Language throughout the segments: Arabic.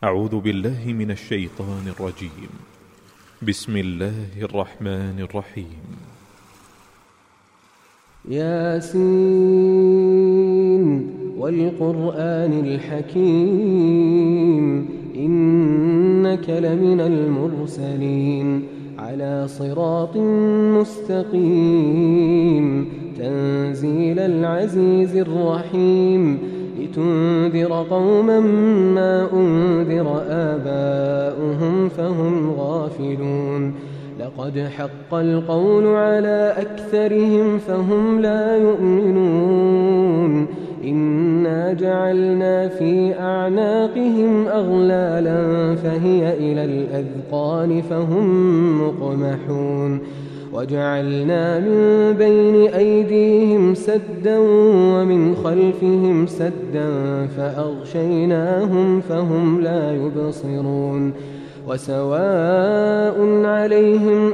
أعوذ بالله من الشيطان الرجيم. بسم الله الرحمن الرحيم. ياسين والقرآن الحكيم إنك لمن المرسلين على صراط مستقيم تنزيل العزيز الرحيم لتنذر قوما ما أنذر آباؤهم فهم غافلون لقد حق القول على أكثرهم فهم لا يؤمنون إنا جعلنا في أعناقهم أغلالا فهي إلى الأذقان فهم مقمحون وجعلنا من بين أيديهم سدا ومن خلفهم سدا فأغشيناهم فهم لا يبصرون وسواء عليهم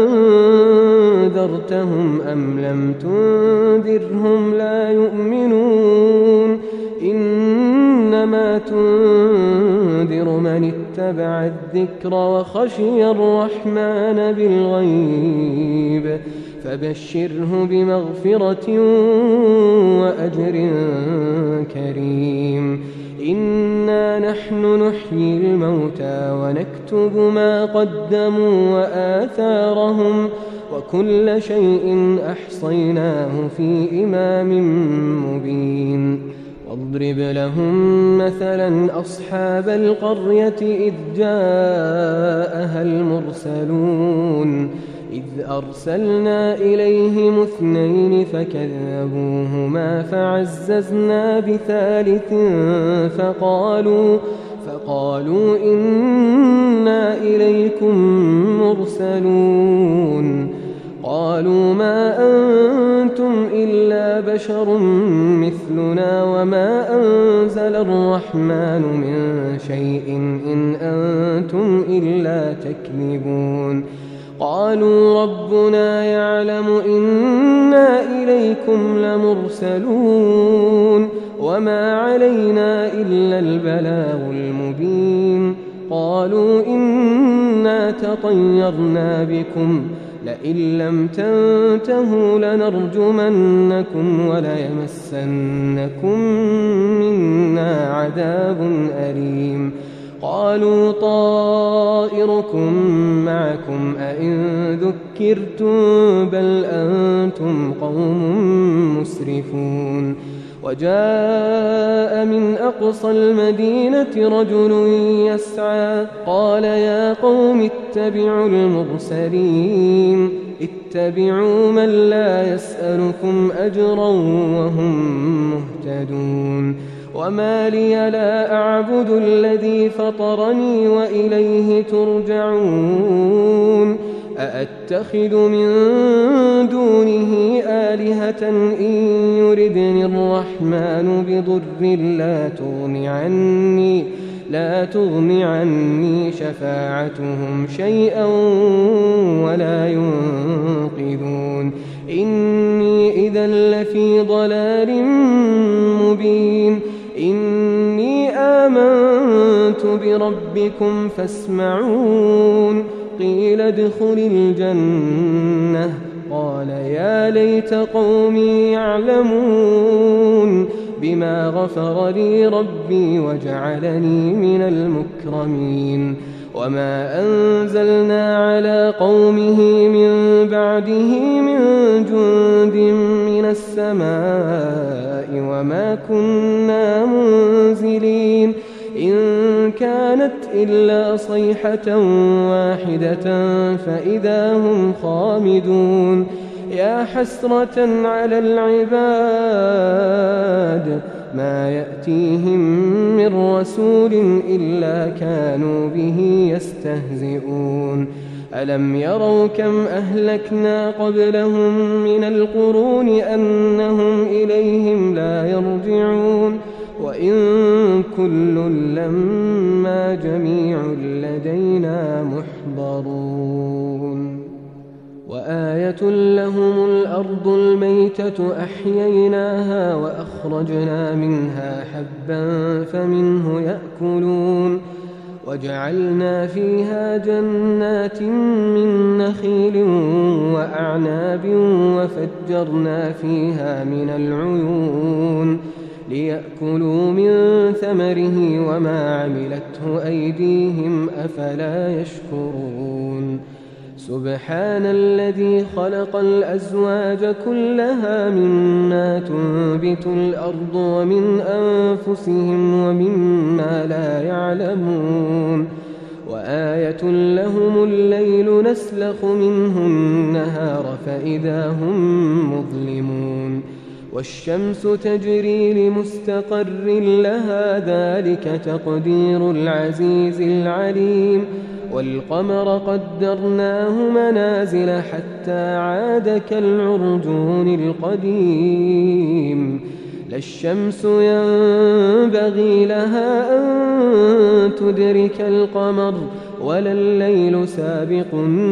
أأنذرتهم أم لم تنذرهم لا يؤمنون إنما تنذر من اتبع الذكر وخشي الرحمن بالغيب فبشره بمغفرة وأجر كريم إنا نحن نحيي الموتى ونكتب ما قدموا وآثارهم وكل شيء أحصيناه في إمام مبين واضرب لهم مثلا أصحاب القرية إذ جاءها المرسلون إذ أرسلنا إليهم 2 فكذبوهما فعززنا ب3 فقالوا إنا إليكم مرسلون قالوا ما أنتم إلا بشر مثلنا وما أنزل الرحمن من شيء إن أنتم إلا تكذبون قالوا ربنا يعلم إنا إليكم لمرسلون وما علينا إلا البلاغ المبين قالوا إنا تطيرنا بكم لئن لم تنتهوا لنرجمنكم وليمسنكم منا عذاب أليم قالوا طائركم معكم أئن ذكرتم بل أنتم قوم مسرفون وجاء من أقصى المدينة رجل يسعى قال يا قوم اتبعوا المرسلين اتبعوا من لا يسألكم أجرا وهم مهتدون وما لي لا أعبد الذي فطرني وإليه ترجعون أأتخذ من دونه آلهة إن يردني الرحمن بضر لا تغن عني شفاعتهم شيئا ولا ينقذون إني إذا لفي ضلال مبين إني آمنت بربكم فاسمعون قيل ادخل الجنة قال يا ليت قومي يعلمون بما غفر لي ربي وجعلني من المكرمين وما أنزلنا على قومه من بعده من جند من السماء وما كنا منزلين إن كانت إلا صيحة واحدة فإذا هم خامدون يا حسرة على العباد ما يأتيهم من رسول إلا كانوا به يستهزئون ألم يروا كم أهلكنا قبلهم من القرون أنهم إليهم لا يرجعون وإن كل لما جميع لدينا محضرون وآية لهم الأرض الميتة أحييناها وأخرجنا منها حبا فمنه يأكلون وجعلنا فيها جنات من نخيل وأعناب وفجرنا فيها من العيون ليأكلوا من ثمره وما عملته أيديهم أفلا يشكرون سبحان الذي خلق الأزواج كلها مما تنبت الأرض ومن أنفسهم ومما لا يعلمون وآية لهم الليل نسلخ منه النهار فإذا هم مظلمون والشمس تجري لمستقر لها ذلك تقدير العزيز العليم والقمر قدرناه منازل حتى عاد كالعرجون القديم لا الشمس ينبغي لها أن تدرك القمر ولا الليل سابق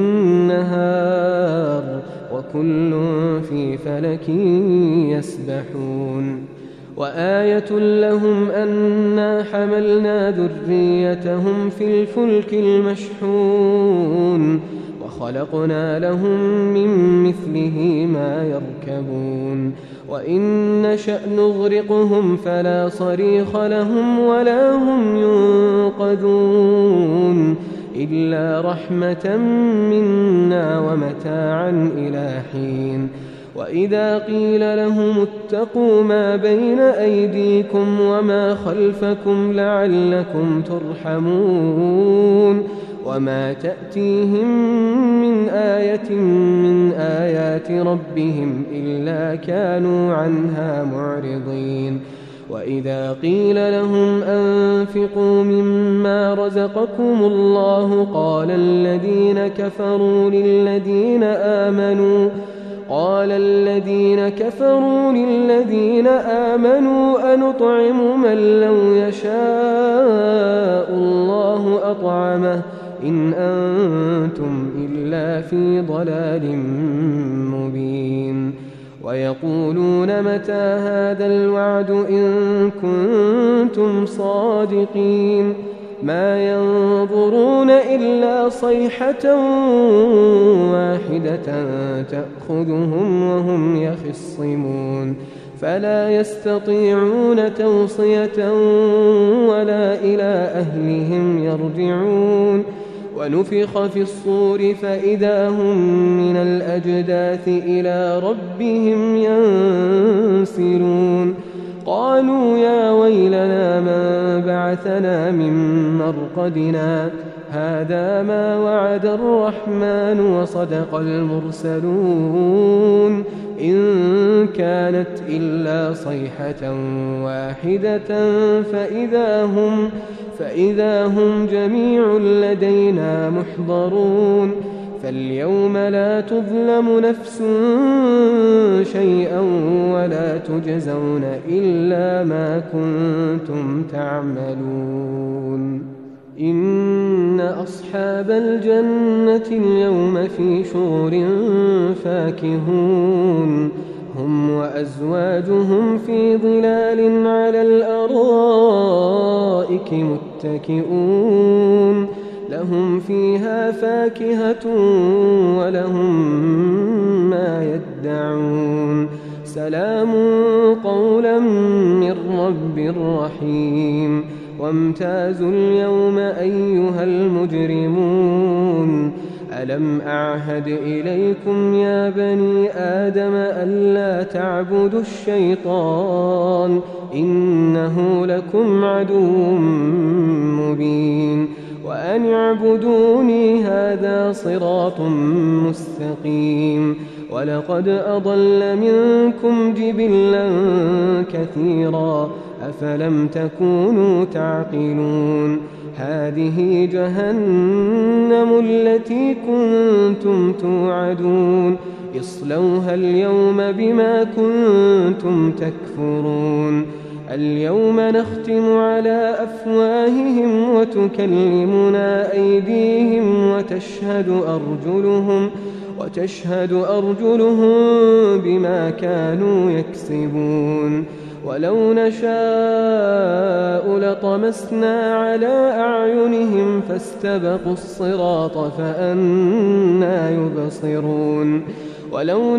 النهار وكل في فلك يسبحون وآية لهم أنا حملنا ذريتهم في الفلك المشحون وخلقنا لهم من مثله ما يركبون وإن نشأ نغرقهم فلا صريخ لهم ولا هم ينقذون إلا رحمة منا ومتاعا إلى حين وإذا قيل لهم اتقوا ما بين أيديكم وما خلفكم لعلكم ترحمون وما تأتيهم من آية من آيات ربهم إلا كانوا عنها معرضين وإذا قيل لهم أنفقوا مما رزقكم الله قال الذين كفروا للذين آمنوا أنطعم من لو يشاء الله أطعمه إن أنتم إلا في ضلال مبين ويقولون متى هذا الوعد إن كنتم صادقين ما ينظرون إلا صيحة واحدة تأخذهم وهم يخصمون فلا يستطيعون توصية ولا إلى أهلهم يرجعون ونفخ في الصور فإذا هم من الأجداث إلى ربهم ينسلون قالوا يا ويلنا من بعثنا من مرقدنا هذا ما وعد الرحمن وصدق المرسلون إن كانت إلا صيحة واحدة فإذا هم جميع لدينا محضرون فاليوم لا تظلم نفس شيئا ولا تجزون إلا ما كنتم تعملون إن أصحاب الجنة اليوم في شغل فاكهون هم وأزواجهم في ظلال على الأرائك متكئون لهم فيها فاكهة ولهم ما يدعون سلام قولا من رب رحيم وامتازوا اليوم أيها المجرمون ألم أعهد إليكم يا بني آدم ألا تعبدوا الشيطان إنه لكم عدو مبين وأن اعبدوني هذا صراط مستقيم ولقد أضل منكم جبلا كثيرا أفلم تكونوا تعقلون هذه جهنم التي كنتم توعدون اصلوها اليوم بما كنتم تكفرون اليوم نختم على أفواههم وتكلمنا أيديهم وتشهد أرجلهم بما كانوا يكسبون ولو نشاء لطمسنا على أعينهم فاستبقوا الصراط فأنى يبصرون ولو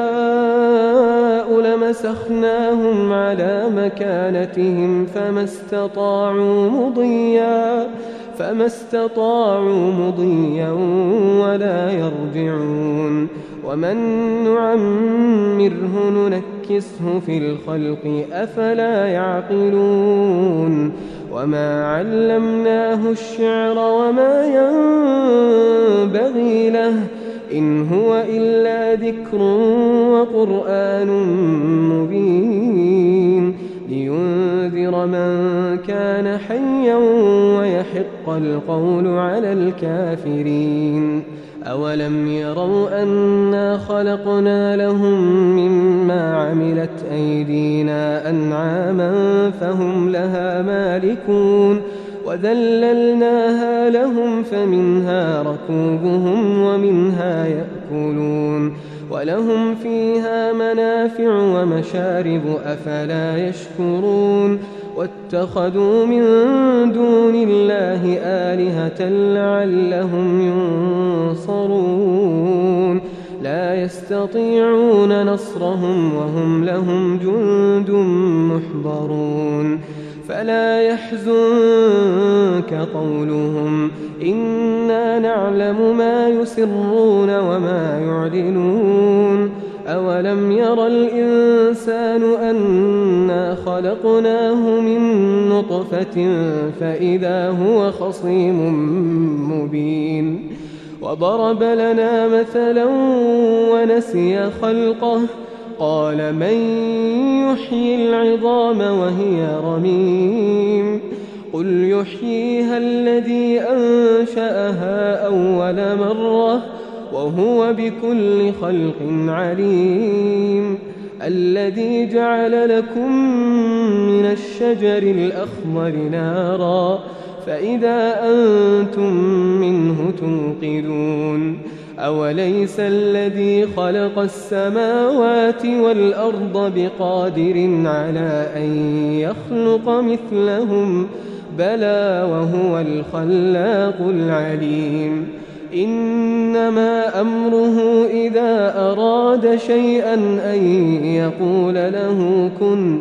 نشاء لمسخناهم على مكانتهم فما استطاعوا مضيا ولا يرجعون ومن نعمره ننكسه في الخلق أفلا يعقلون وما علمناه الشعر وما ينبغي له إن هو إلا ذكر وقرآن مبين لينذر من كان حيا ويحق القول على الكافرين أولم يروا أنا خلقنا لهم مما عملت أيدينا أنعاما فهم لها مالكون وذللناها لهم فمنها ركوبهم ومنها يأكلون ولهم فيها منافع ومشارب أفلا يشكرون واتخذوا من دون الله آلهة لعلهم ينصرون لا يستطيعون نصرهم وهم لهم جند محضرون فلا يحزنك قولهم إنا نعلم ما يسرون وما يعلنون أولم ير الإنسان أنا خلقناه من نطفة فإذا هو خصيم مبين وضرب لنا مثلا ونسي خلقه قال من يحيي العظام وهي رميم قل يحييها الذي أنشأها أول مرة وهو بكل خلق عليم الذي جعل لكم من الشجر الأخضر نارا فإذا أنتم منه توقدون أوليس الذي خلق السماوات والأرض بقادر على أن يخلق مثلهم بلى وهو الخلاق العليم إنما أمره إذا أراد شيئا أن يقول له كن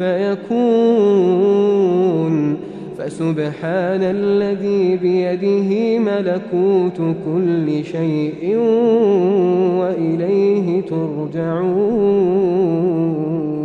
فيكون فسبحان الذي بيده ملكوت كل شيء وإليه ترجعون